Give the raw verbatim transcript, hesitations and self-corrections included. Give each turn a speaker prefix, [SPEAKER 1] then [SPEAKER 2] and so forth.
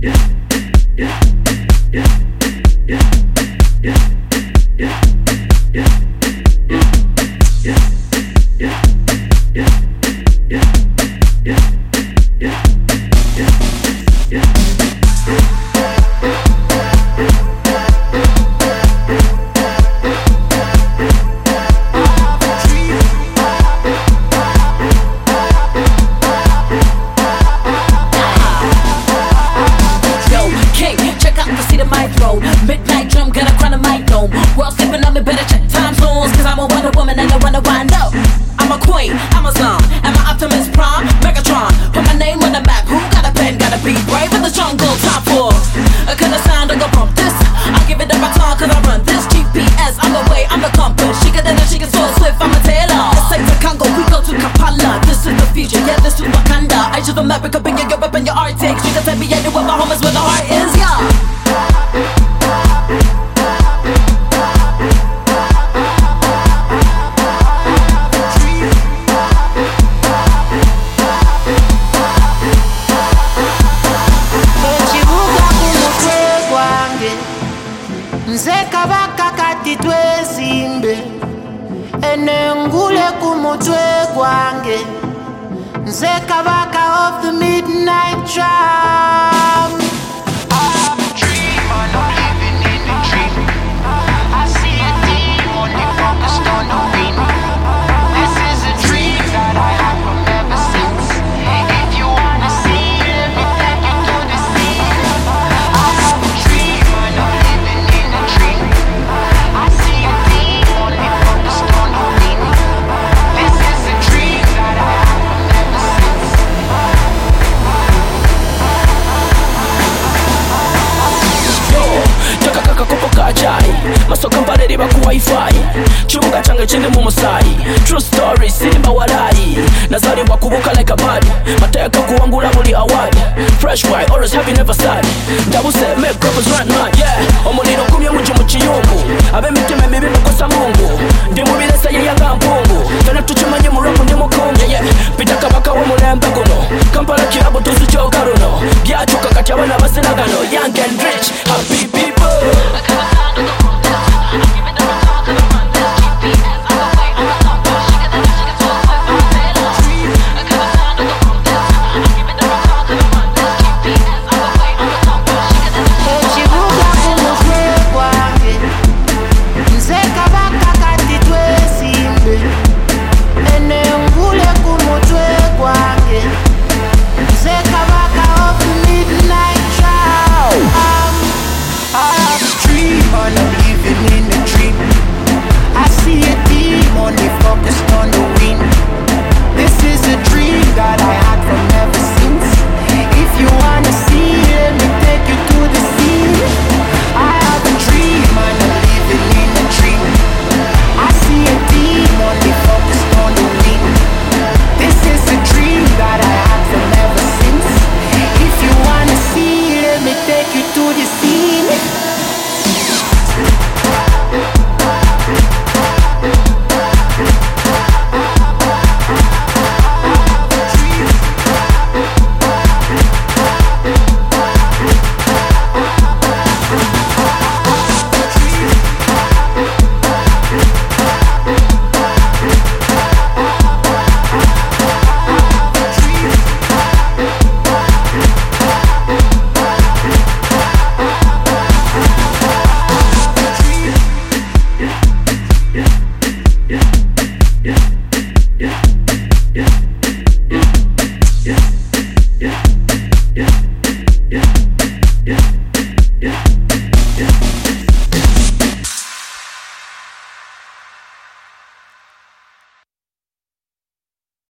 [SPEAKER 1] Midnight drum, got a crown of my dome. World sleeping on me, better check time zones. Cause I'm a Wonder Woman and I wanna wind up. I'm a queen, Amazon, and my Optimus Prime, Megatron. Put my name on the map, who got a pen, gotta be brave in the jungle, top four. I couldn't sound, I go bump this. I give it a baton cause I run this G P S, I'm the way, I'm the compass. She can dance, she can so swift, I'm a tailor. This ain't the Congo, we go to Kampala. This is the future, yeah, this is Wakanda. Age of America, bring your Europe and your Arctic. You can take me anywhere, my home is where the heart is, yeah.
[SPEAKER 2] Nze kabaka kati twezimbe enengule kumutwe gwange Nze kabaka of the midnight drum. I have a dream and I'm living in a dream. I see a demon, they focused on the wind. This is a dream that I have from ever since. If you wanna see it, let me take you to the scene. I have a dream and I'm living in a dream. I see a demon, they focused on the wind. This is a dream that I have from ever since.
[SPEAKER 3] Yo, taka kaka kopo kachai masoka mpareri baku wifi chibuga change chende mu musai. True story simba walai nazali wakubuka like a bad mateka kuwangula buli award. Fresh white always happy never sad ndabuse make rappers run mad. Yeah, omuliro kumye muju mu kiyungu abemitima mibi bakosa mungu ndi mubilesa yeyanga mpungu fena tuchimanye mu rap ndi mukungu. Yeah, pita kabaka wo mulembe guno Kampala kirabo tuzichoka runo byachuka kati abana basinagano young and rich.